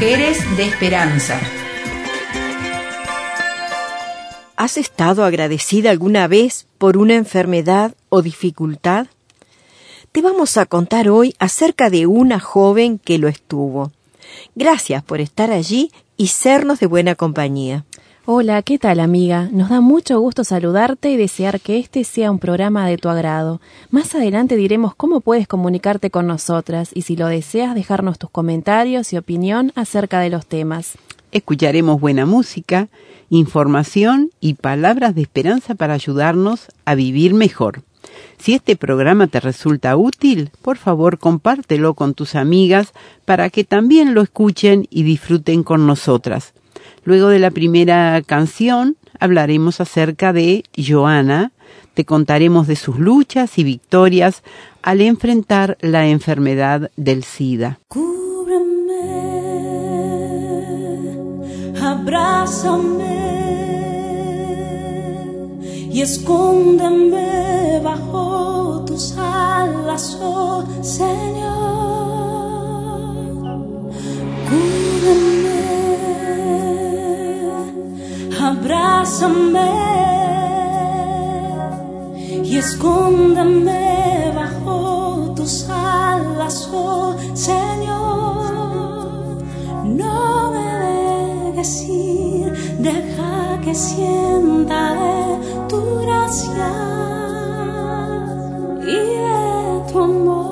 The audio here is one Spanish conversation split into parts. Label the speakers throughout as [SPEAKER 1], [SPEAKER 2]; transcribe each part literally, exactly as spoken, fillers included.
[SPEAKER 1] Mujeres de Esperanza.
[SPEAKER 2] ¿Has estado agradecida alguna vez por una enfermedad o dificultad? Te vamos a contar hoy acerca de una joven que lo estuvo. Gracias por estar allí y sernos de buena compañía.
[SPEAKER 3] Hola, ¿qué tal, amiga? Nos da mucho gusto saludarte y desear que este sea un programa de tu agrado. Más adelante diremos cómo puedes comunicarte con nosotras y si lo deseas dejarnos tus comentarios y opinión acerca de los temas.
[SPEAKER 4] Escucharemos buena música, información y palabras de esperanza para ayudarnos a vivir mejor. Si este programa te resulta útil, por favor compártelo con tus amigas para que también lo escuchen y disfruten con nosotras. Luego de la primera canción, hablaremos acerca de Joana, te contaremos de sus luchas y victorias al enfrentar la enfermedad del SIDA.
[SPEAKER 5] Cúbreme, abrázame y escóndeme bajo tus alas, oh Señor. Cúbreme, abrázame y escóndeme bajo tus alas, oh Señor. No me dejes ir, deja que sienta de tu gracia y de tu amor.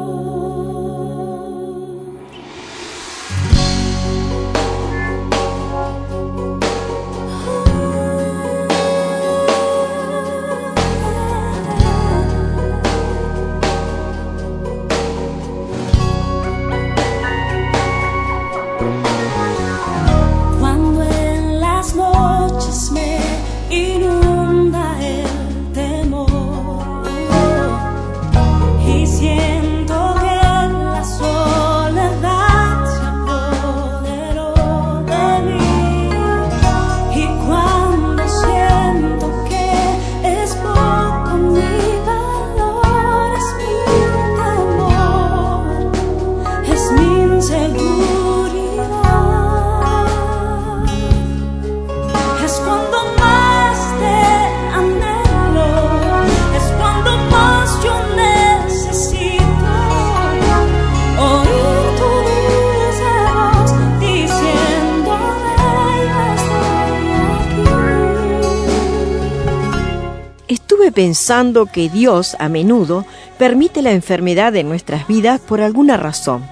[SPEAKER 2] Pensando que Dios a menudo permite la enfermedad en nuestras vidas por alguna razón.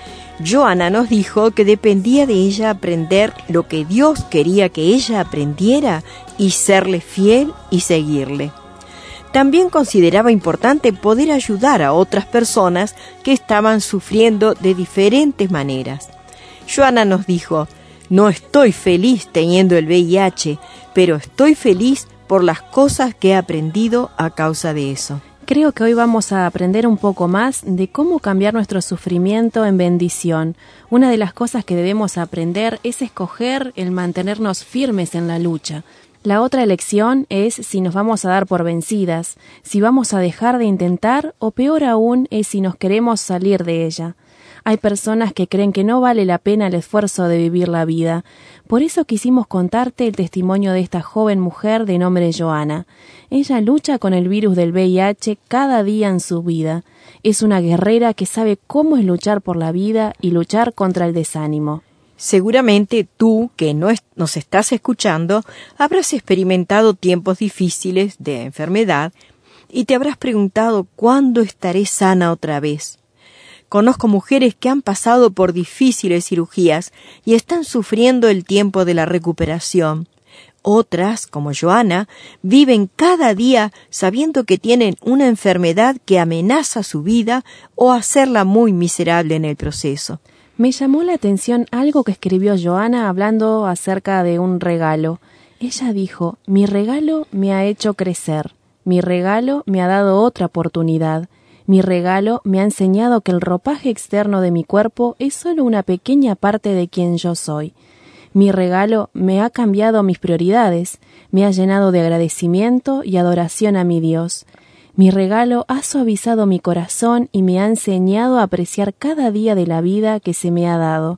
[SPEAKER 2] Joana nos dijo que dependía de ella aprender lo que Dios quería que ella aprendiera y serle fiel y seguirle. También consideraba importante poder ayudar a otras personas que estaban sufriendo de diferentes maneras. Joana nos dijo: no estoy feliz teniendo el V I H, pero estoy feliz por las cosas que he aprendido a causa de eso.
[SPEAKER 3] Creo que hoy vamos a aprender un poco más de cómo cambiar nuestro sufrimiento en bendición. Una de las cosas que debemos aprender es escoger el mantenernos firmes en la lucha. La otra elección es si nos vamos a dar por vencidas, si vamos a dejar de intentar o peor aún es si nos queremos salir de ella. Hay personas que creen que no vale la pena el esfuerzo de vivir la vida. Por eso quisimos contarte el testimonio de esta joven mujer de nombre Joana. Ella lucha con el virus del V I H cada día en su vida. Es una guerrera que sabe cómo es luchar por la vida y luchar contra el desánimo.
[SPEAKER 2] Seguramente tú, que no es, nos estás escuchando, habrás experimentado tiempos difíciles de enfermedad y te habrás preguntado ¿cuándo estaré sana otra vez? Conozco mujeres que han pasado por difíciles cirugías y están sufriendo el tiempo de la recuperación. Otras, como Joana, viven cada día sabiendo que tienen una enfermedad que amenaza su vida o hacerla muy miserable en el proceso.
[SPEAKER 3] Me llamó la atención algo que escribió Joana hablando acerca de un regalo. Ella dijo: mi regalo me ha hecho crecer, mi regalo me ha dado otra oportunidad. Mi regalo me ha enseñado que el ropaje externo de mi cuerpo es solo una pequeña parte de quien yo soy. Mi regalo me ha cambiado mis prioridades, me ha llenado de agradecimiento y adoración a mi Dios. Mi regalo ha suavizado mi corazón y me ha enseñado a apreciar cada día de la vida que se me ha dado.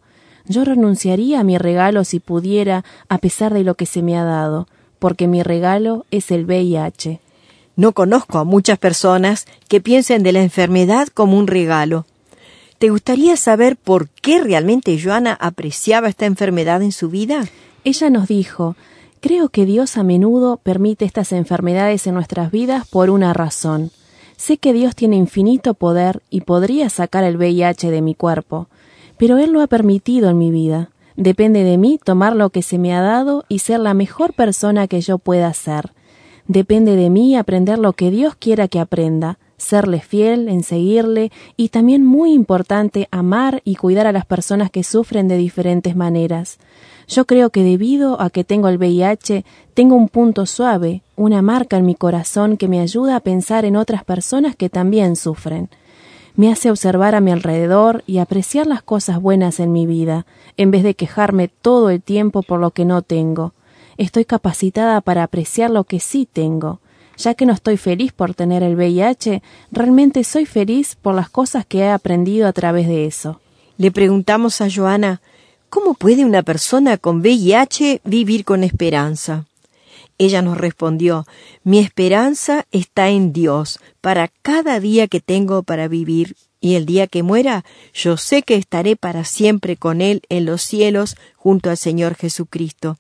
[SPEAKER 3] Yo renunciaría a mi regalo si pudiera, a pesar de lo que se me ha dado, porque mi regalo es el V I H.
[SPEAKER 2] No conozco a muchas personas que piensen de la enfermedad como un regalo. ¿Te gustaría saber por qué realmente Joana apreciaba esta enfermedad en su vida?
[SPEAKER 3] Ella nos dijo: creo que Dios a menudo permite estas enfermedades en nuestras vidas por una razón. Sé que Dios tiene infinito poder y podría sacar el V I H de mi cuerpo, pero Él lo ha permitido en mi vida. Depende de mí tomar lo que se me ha dado y ser la mejor persona que yo pueda ser. Depende de mí aprender lo que Dios quiera que aprenda, serle fiel, en seguirle y también, muy importante, amar y cuidar a las personas que sufren de diferentes maneras. Yo creo que debido a que tengo el V I H, tengo un punto suave, una marca en mi corazón que me ayuda a pensar en otras personas que también sufren. Me hace observar a mi alrededor y apreciar las cosas buenas en mi vida, en vez de quejarme todo el tiempo por lo que no tengo. Estoy capacitada para apreciar lo que sí tengo. Ya que no estoy feliz por tener el V I H, realmente soy feliz por las cosas que he aprendido a través de eso.
[SPEAKER 2] Le preguntamos a Joana, ¿cómo puede una persona con V I H vivir con esperanza? Ella nos respondió, mi esperanza está en Dios para cada día que tengo para vivir, y el día que muera, yo sé que estaré para siempre con Él en los cielos junto al Señor Jesucristo.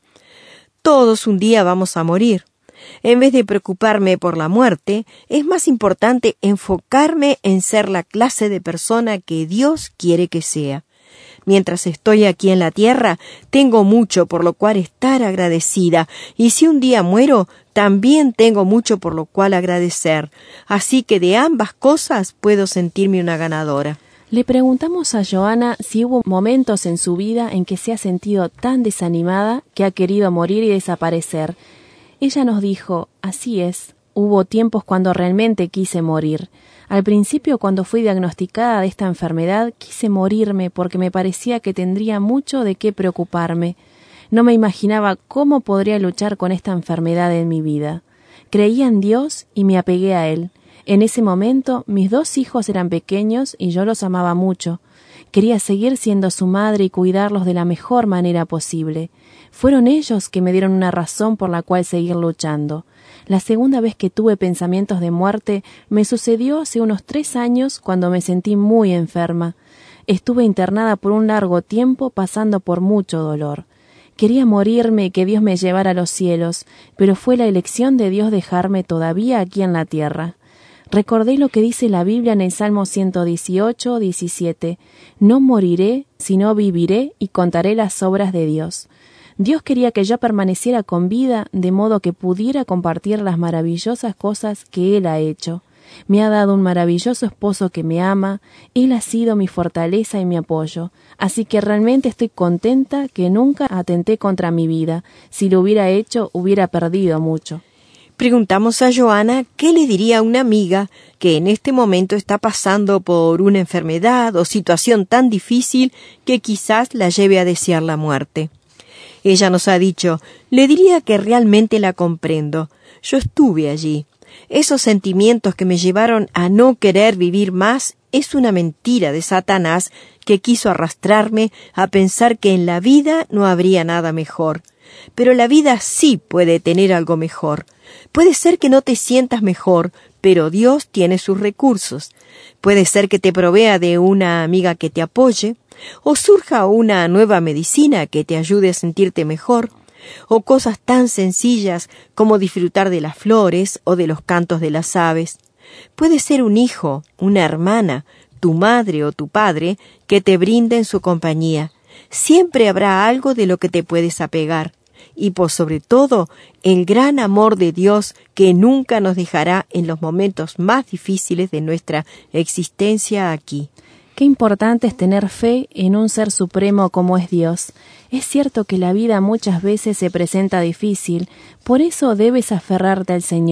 [SPEAKER 2] Todos un día vamos a morir. En vez de preocuparme por la muerte, es más importante enfocarme en ser la clase de persona que Dios quiere que sea. Mientras estoy aquí en la tierra, tengo mucho por lo cual estar agradecida, y si un día muero, también tengo mucho por lo cual agradecer. Así que de ambas cosas puedo sentirme una ganadora.
[SPEAKER 3] Le preguntamos a Joana si hubo momentos en su vida en que se ha sentido tan desanimada que ha querido morir y desaparecer. Ella nos dijo, así es, hubo tiempos cuando realmente quise morir. Al principio, cuando fui diagnosticada de esta enfermedad, quise morirme porque me parecía que tendría mucho de qué preocuparme. No me imaginaba cómo podría luchar con esta enfermedad en mi vida. Creía en Dios y me apegué a Él. En ese momento, mis dos hijos eran pequeños y yo los amaba mucho. Quería seguir siendo su madre y cuidarlos de la mejor manera posible. Fueron ellos que me dieron una razón por la cual seguir luchando. La segunda vez que tuve pensamientos de muerte me sucedió hace unos tres años cuando me sentí muy enferma. Estuve internada por un largo tiempo pasando por mucho dolor. Quería morirme y que Dios me llevara a los cielos, pero fue la elección de Dios dejarme todavía aquí en la tierra. Recordé lo que dice la Biblia en el Salmo ciento dieciocho, diecisiete. No moriré, sino viviré y contaré las obras de Dios. Dios quería que yo permaneciera con vida, de modo que pudiera compartir las maravillosas cosas que Él ha hecho. Me ha dado un maravilloso esposo que me ama, Él ha sido mi fortaleza y mi apoyo, así que realmente estoy contenta que nunca atenté contra mi vida. Si lo hubiera hecho, hubiera perdido mucho.
[SPEAKER 2] Preguntamos a Joana qué le diría a una amiga que en este momento está pasando por una enfermedad o situación tan difícil que quizás la lleve a desear la muerte. Ella nos ha dicho, le diría que realmente la comprendo. Yo estuve allí. Esos sentimientos que me llevaron a no querer vivir más es una mentira de Satanás que quiso arrastrarme a pensar que en la vida no habría nada mejor. Pero la vida sí puede tener algo mejor. Puede ser que no te sientas mejor, pero Dios tiene sus recursos. Puede ser que te provea de una amiga que te apoye, o surja una nueva medicina que te ayude a sentirte mejor, o cosas tan sencillas como disfrutar de las flores o de los cantos de las aves. Puede ser un hijo, una hermana, tu madre o tu padre que te brinden su compañía. Siempre habrá algo de lo que te puedes apegar. Y por sobre todo, el gran amor de Dios que nunca nos dejará en los momentos más difíciles de nuestra existencia aquí.
[SPEAKER 3] Qué importante es tener fe en un ser supremo como es Dios. Es cierto que la vida muchas veces se presenta difícil, por eso debes aferrarte al Señor.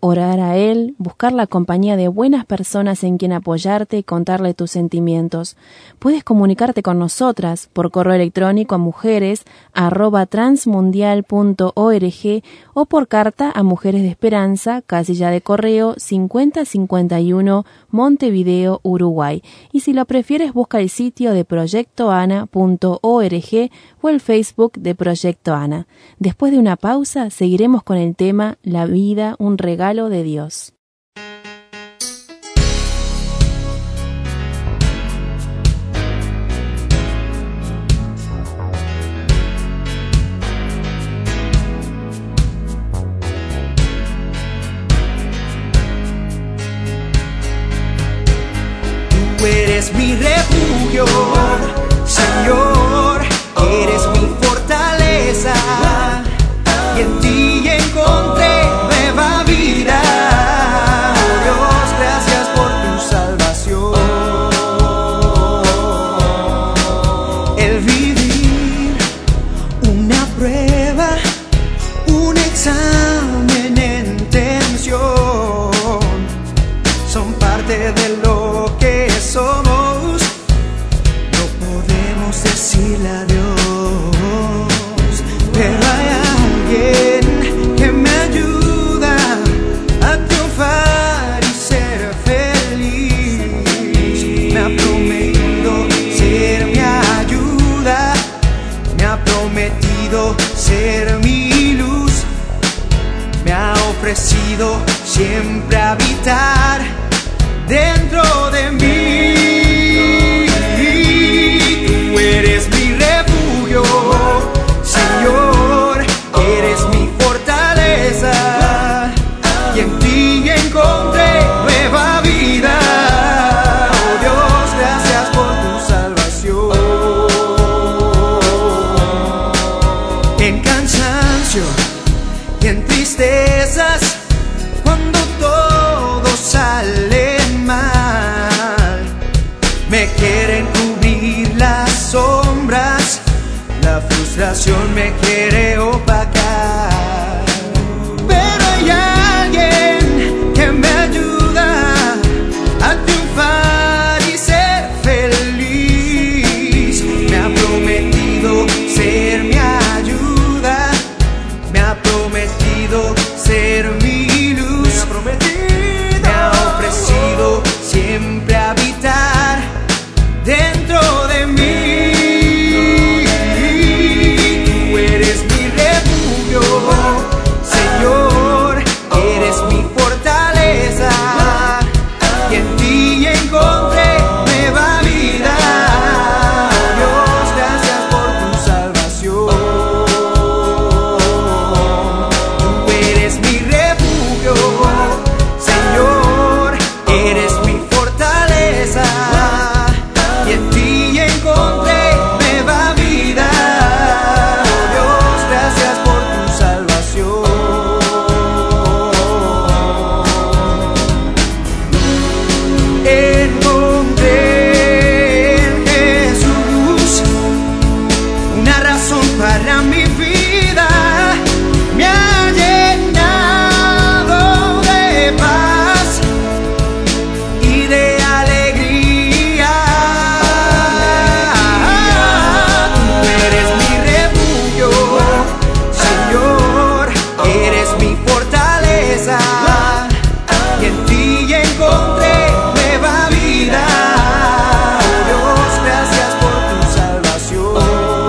[SPEAKER 3] orar a Él, buscar la compañía de buenas personas en quien apoyarte y contarle tus sentimientos. Puedes comunicarte con nosotras por correo electrónico a mujeres arroba transmundial punto org o por carta a Mujeres de Esperanza, casilla de correo cincuenta cincuenta y uno, Montevideo, Uruguay. Y si lo prefieres, busca el sitio de proyecto ana punto org o el Facebook de Proyecto Ana. Después de una pausa, seguiremos con el tema La vida, un regalo de Dios.
[SPEAKER 1] Tú eres mi refugio, Señor, eres mi fortaleza, y en ti encontré nueva vida. Oh Dios, gracias por tu salvación. El vivir una prueba, un examen en tensión, son parte de lo que somos. No podemos decirle adiós, pero hay alguien que me ayuda a triunfar y ser feliz. Me ha prometido ser mi ayuda, me ha prometido ser mi luz, me ha ofrecido siempre habitar dentro de mí. Tú eres mi refugio, Señor, eres mi fortaleza, y en ti encontré nueva vida. Oh Dios, gracias por tu salvación. En cansancio y en tristezas, cuando todo sale mal, me quieren cubrir las sombras, la frustración me quiere opacar, pero hay alguien que me ayuda a triunfar y ser feliz. Me ha prometido ser mi ayuda, me ha prometido ser mi luz, me ha prometido, me ha ofrecido siempre habitar dentro de mí. Tú eres mi refugio, Señor, eres mi fortaleza, y en ti encontré nueva vida. Oh Dios, gracias por tu salvación. Tú eres mi refugio, Señor, eres mi fortaleza, y en ti encontré nueva vida. Oh Dios, gracias por tu salvación. Encontré en Jesús una razón para mi vida, me ha llenado de paz y de alegría. Tú eres mi refugio, Señor, eres mi fortaleza, y en ti encontré nueva vida. Oh Dios, gracias por tu salvación.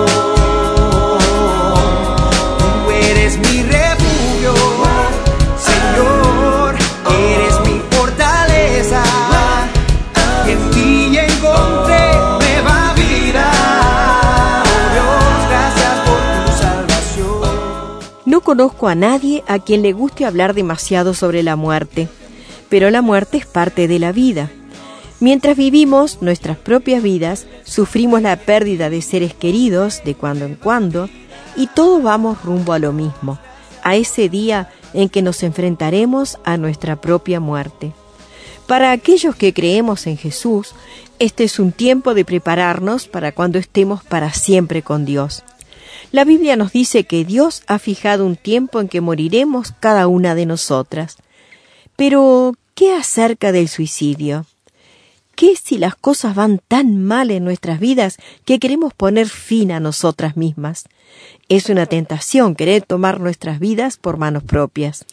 [SPEAKER 1] Tú eres mi refugio, Señor, eres mi fortaleza, y en ti encontré nueva vida. Oh Dios, gracias por tu salvación.
[SPEAKER 2] No conozco a nadie a quien le guste hablar demasiado sobre la muerte, pero la muerte es parte de la vida. Mientras vivimos nuestras propias vidas, sufrimos la pérdida de seres queridos de cuando en cuando, y todos vamos rumbo a lo mismo, a ese día en que nos enfrentaremos a nuestra propia muerte. Para aquellos que creemos en Jesús, este es un tiempo de prepararnos para cuando estemos para siempre con Dios. La Biblia nos dice que Dios ha fijado un tiempo en que moriremos cada una de nosotras. Pero, ¿qué acerca del suicidio? ¿Qué si las cosas van tan mal en nuestras vidas que queremos poner fin a nosotras mismas? Es una tentación querer tomar nuestras vidas por manos propias.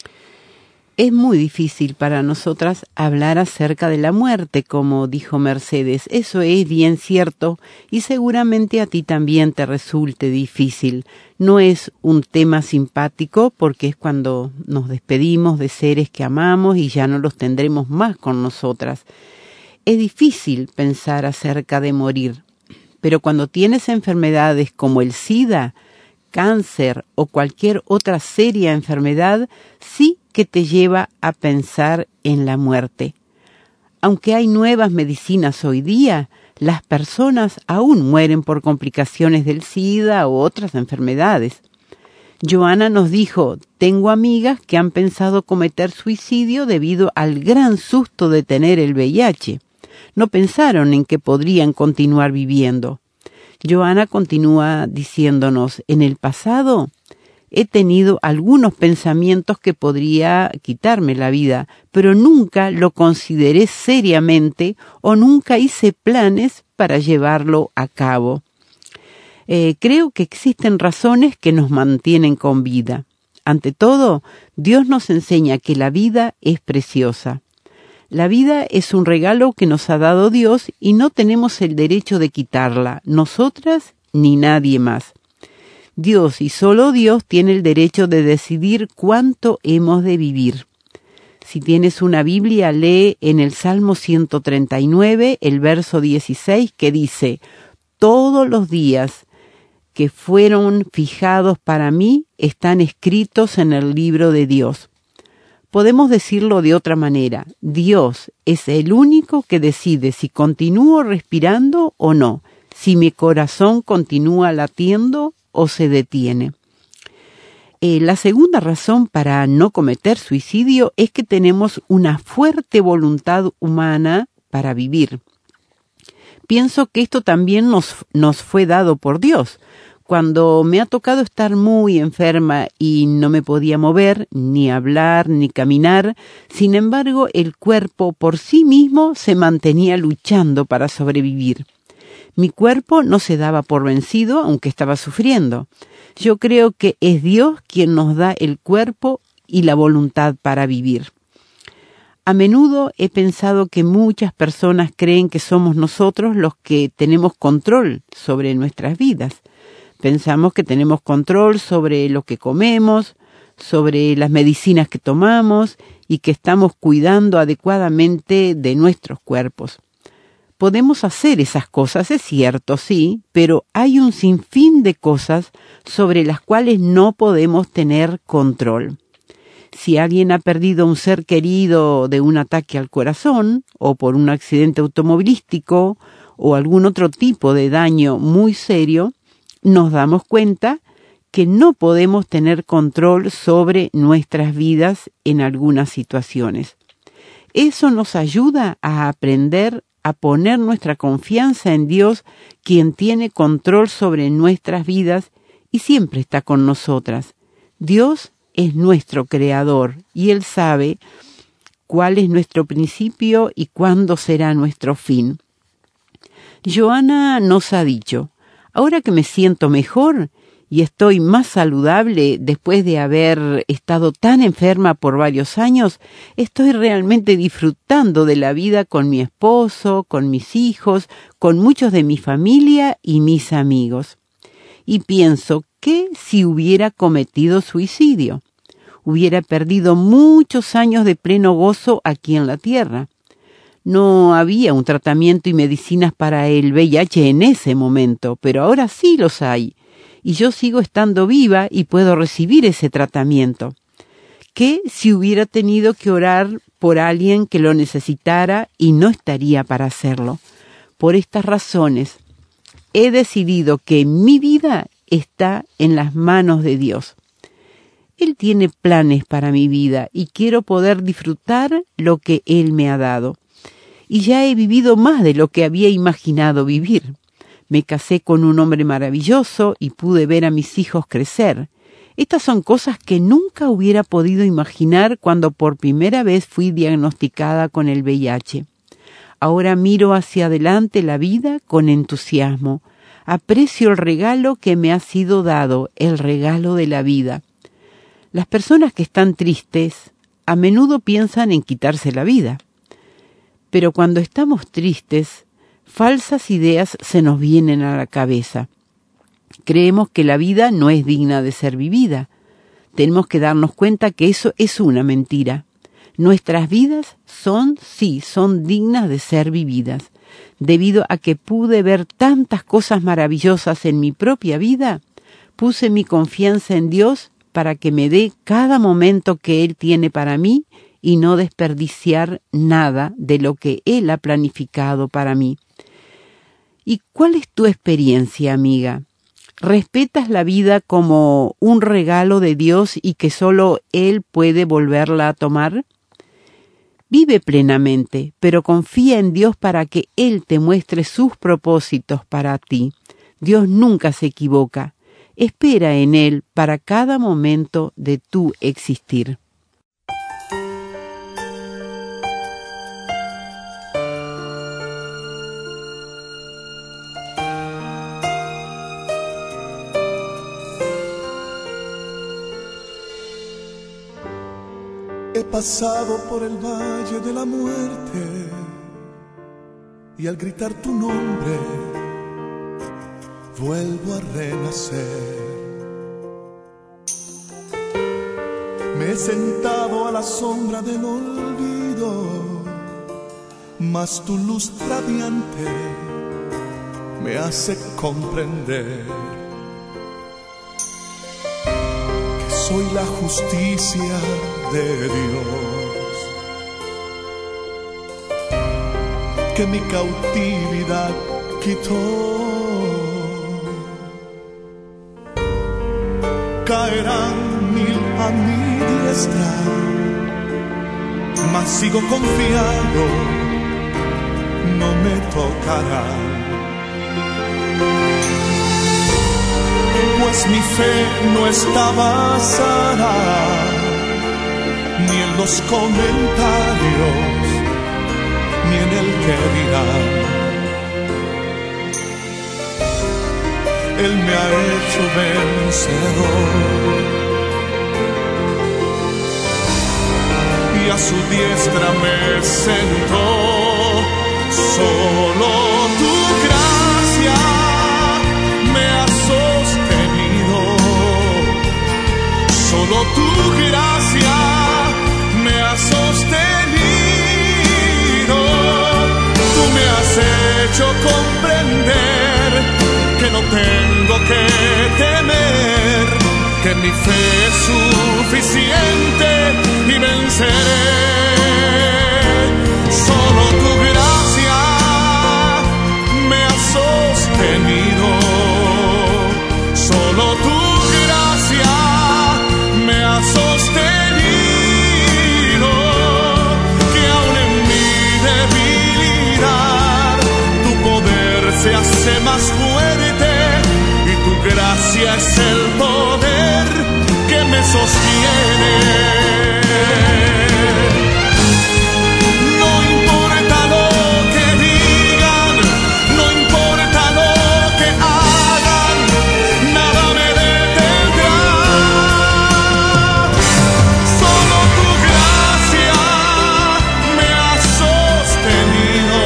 [SPEAKER 4] Es muy difícil para nosotras hablar acerca de la muerte, como dijo Mercedes. Eso es bien cierto y seguramente a ti también te resulte difícil. No es un tema simpático porque es cuando nos despedimos de seres que amamos y ya no los tendremos más con nosotras. Es difícil pensar acerca de morir, pero cuando tienes enfermedades como el SIDA, cáncer o cualquier otra seria enfermedad, sí que te lleva a pensar en la muerte. Aunque hay nuevas medicinas hoy día, las personas aún mueren por complicaciones del SIDA o otras enfermedades. Joana nos dijo, tengo amigas que han pensado cometer suicidio debido al gran susto de tener el V I H. No pensaron en que podrían continuar viviendo. Joana continúa diciéndonos, en el pasado he tenido algunos pensamientos que podría quitarme la vida, pero nunca lo consideré seriamente o nunca hice planes para llevarlo a cabo. Eh, creo que existen razones que nos mantienen con vida. Ante todo, Dios nos enseña que la vida es preciosa. La vida es un regalo que nos ha dado Dios y no tenemos el derecho de quitarla, nosotras ni nadie más. Dios y solo Dios tiene el derecho de decidir cuánto hemos de vivir. Si tienes una Biblia, lee en el Salmo ciento treinta y nueve, el verso dieciséis, que dice, todos los días que fueron fijados para mí están escritos en el libro de Dios. Podemos decirlo de otra manera, Dios es el único que decide si continúo respirando o no, si mi corazón continúa latiendo o se detiene. Eh, la segunda razón para no cometer suicidio es que tenemos una fuerte voluntad humana para vivir. Pienso que esto también nos, nos fue dado por Dios. Cuando me ha tocado estar muy enferma y no me podía mover, ni hablar, ni caminar, sin embargo, el cuerpo por sí mismo se mantenía luchando para sobrevivir. Mi cuerpo no se daba por vencido, aunque estaba sufriendo. Yo creo que es Dios quien nos da el cuerpo y la voluntad para vivir. A menudo he pensado que muchas personas creen que somos nosotros los que tenemos control sobre nuestras vidas. Pensamos que tenemos control sobre lo que comemos, sobre las medicinas que tomamos y que estamos cuidando adecuadamente de nuestros cuerpos. Podemos hacer esas cosas, es cierto, sí, pero hay un sinfín de cosas sobre las cuales no podemos tener control. Si alguien ha perdido a un ser querido de un ataque al corazón, o por un accidente automovilístico, o algún otro tipo de daño muy serio, nos damos cuenta que no podemos tener control sobre nuestras vidas en algunas situaciones. Eso nos ayuda a aprender a poner nuestra confianza en Dios, quien tiene control sobre nuestras vidas y siempre está con nosotras. Dios es nuestro creador y Él sabe cuál es nuestro principio y cuándo será nuestro fin. Joana nos ha dicho, ahora que me siento mejor y estoy más saludable después de haber estado tan enferma por varios años, estoy realmente disfrutando de la vida con mi esposo, con mis hijos, con muchos de mi familia y mis amigos. Y pienso que si hubiera cometido suicidio, hubiera perdido muchos años de pleno gozo aquí en la tierra. No había un tratamiento y medicinas para el V I H en ese momento, pero ahora sí los hay. Y yo sigo estando viva y puedo recibir ese tratamiento. ¿Qué si hubiera tenido que orar por alguien que lo necesitara y no estaría para hacerlo? Por estas razones, he decidido que mi vida está en las manos de Dios. Él tiene planes para mi vida y quiero poder disfrutar lo que Él me ha dado. Y ya he vivido más de lo que había imaginado vivir. Me casé con un hombre maravilloso y pude ver a mis hijos crecer. Estas son cosas que nunca hubiera podido imaginar cuando por primera vez fui diagnosticada con el V I H. Ahora miro hacia adelante la vida con entusiasmo. Aprecio el regalo que me ha sido dado, el regalo de la vida. Las personas que están tristes a menudo piensan en quitarse la vida. Pero cuando estamos tristes, falsas ideas se nos vienen a la cabeza. Creemos que la vida no es digna de ser vivida. Tenemos que darnos cuenta que eso es una mentira. Nuestras vidas son, sí, son dignas de ser vividas. Debido a que pude ver tantas cosas maravillosas en mi propia vida, puse mi confianza en Dios para que me dé cada momento que Él tiene para mí y no desperdiciar nada de lo que Él ha planificado para mí. ¿Y cuál es tu experiencia, amiga? ¿Respetas la vida como un regalo de Dios y que solo Él puede volverla a tomar? Vive plenamente, pero confía en Dios para que Él te muestre sus propósitos para ti. Dios nunca se equivoca. Espera en Él para cada momento de tu existir.
[SPEAKER 6] He pasado por el valle de la muerte y al gritar tu nombre vuelvo a renacer. Me he sentado a la sombra del olvido, mas tu luz radiante me hace comprender que soy la justicia de Dios, que mi cautividad quitó. Caerán mil a mi diestra, mas sigo confiado, no me tocarán. Pues mi fe no está basada ni en los comentarios, ni en el que dirán. Él me ha hecho vencedor y a su diestra me sentó. Solo tu gracia me ha sostenido, solo tu gracia me ha sostenido. Tú me has hecho comprender que no tengo que temer, que mi fe es suficiente y venceré. Solo tu gracia me ha sostenido, solo tu gracia me ha sostenido. Se hace más fuerte y tu gracia es el poder que me sostiene. No importa lo que digan, no importa lo que hagan, nada me detendrá. Solo tu gracia me ha sostenido,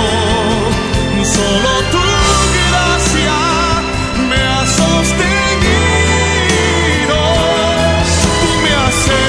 [SPEAKER 6] solo tu gracia me ha sostenido. Tú me has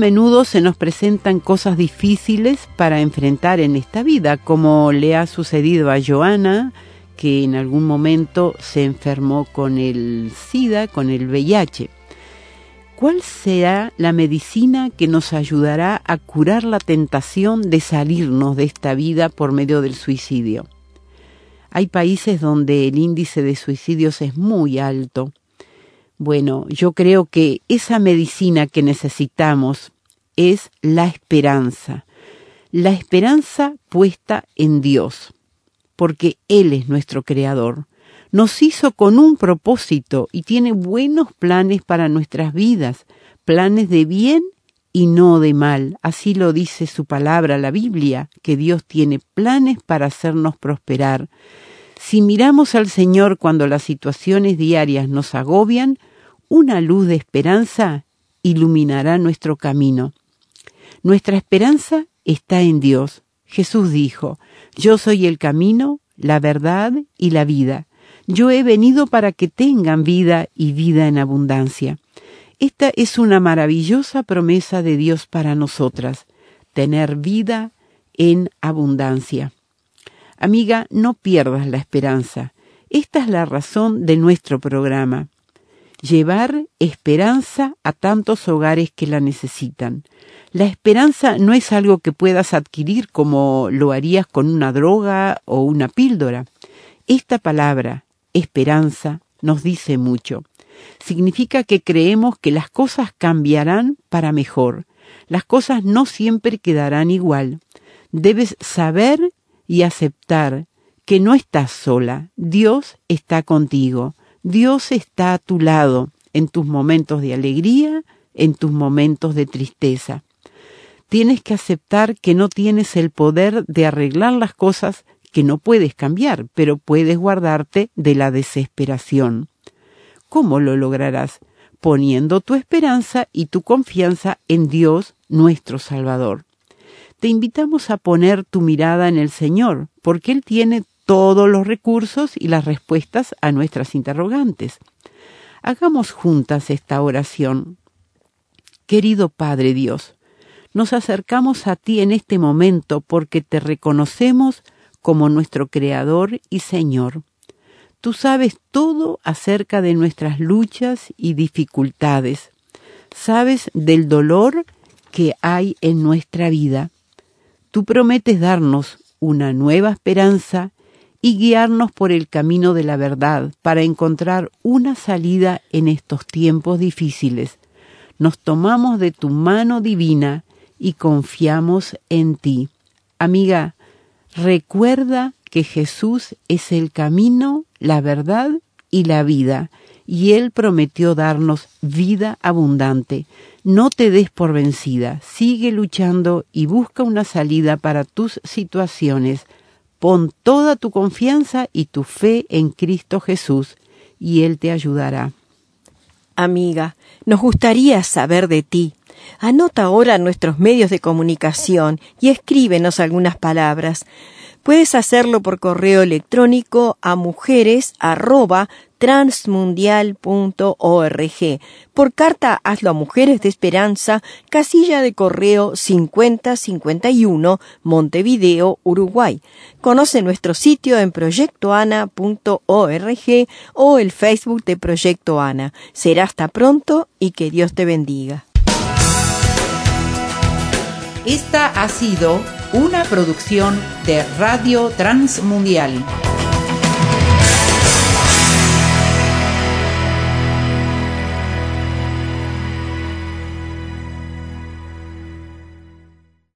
[SPEAKER 4] menudo se nos presentan cosas difíciles para enfrentar en esta vida, como le ha sucedido a Joana, que en algún momento se enfermó con el SIDA, con el V I H. ¿Cuál será la medicina que nos ayudará a curar la tentación de salirnos de esta vida por medio del suicidio? Hay países donde el índice de suicidios es muy alto. Bueno, yo creo que esa medicina que necesitamos es la esperanza. La esperanza puesta en Dios, porque Él es nuestro Creador. Nos hizo con un propósito y tiene buenos planes para nuestras vidas, planes de bien y no de mal. Así lo dice su palabra, la Biblia, que Dios tiene planes para hacernos prosperar. Si miramos al Señor cuando las situaciones diarias nos agobian, una luz de esperanza iluminará nuestro camino. Nuestra esperanza está en Dios. Jesús dijo, yo soy el camino, la verdad y la vida. Yo he venido para que tengan vida y vida en abundancia. Esta es una maravillosa promesa de Dios para nosotras, tener vida en abundancia. Amiga, no pierdas la esperanza. Esta es la razón de nuestro programa. Llevar esperanza a tantos hogares que la necesitan. La esperanza no es algo que puedas adquirir como lo harías con una droga o una píldora. Esta palabra, esperanza, nos dice mucho. Significa que creemos que las cosas cambiarán para mejor. Las cosas no siempre quedarán igual. Debes saber y aceptar que no estás sola. Dios está contigo. Dios está a tu lado en tus momentos de alegría, en tus momentos de tristeza. Tienes que aceptar que no tienes el poder de arreglar las cosas que no puedes cambiar, pero puedes guardarte de la desesperación. ¿Cómo lo lograrás? Poniendo tu esperanza y tu confianza en Dios, nuestro Salvador. Te invitamos a poner tu mirada en el Señor, porque Él tiene todos los recursos y las respuestas a nuestras interrogantes. Hagamos juntas esta oración. Querido Padre Dios, nos acercamos a ti en este momento porque te reconocemos como nuestro Creador y Señor. Tú sabes todo acerca de nuestras luchas y dificultades. Sabes del dolor que hay en nuestra vida. Tú prometes darnos una nueva esperanza y guiarnos por el camino de la verdad para encontrar una salida en estos tiempos difíciles. Nos tomamos de tu mano divina y confiamos en ti. Amiga, recuerda que Jesús es el camino, la verdad y la vida, y Él prometió darnos vida abundante. No te des por vencida, sigue luchando y busca una salida para tus situaciones. Pon toda tu confianza y tu fe en Cristo Jesús, y Él te ayudará.
[SPEAKER 2] Amiga, nos gustaría saber de ti. Anota ahora nuestros medios de comunicación y escríbenos algunas palabras. Puedes hacerlo por correo electrónico a mujeres arroba transmundial punto org. Por carta, hazlo a Mujeres de Esperanza, casilla de correo cincuenta cincuenta y uno, Montevideo, Uruguay. Conoce nuestro sitio en proyecto ana punto org o el Facebook de Proyecto Ana. Será hasta pronto y que Dios te bendiga.
[SPEAKER 7] Esta ha sido una producción de Radio Transmundial.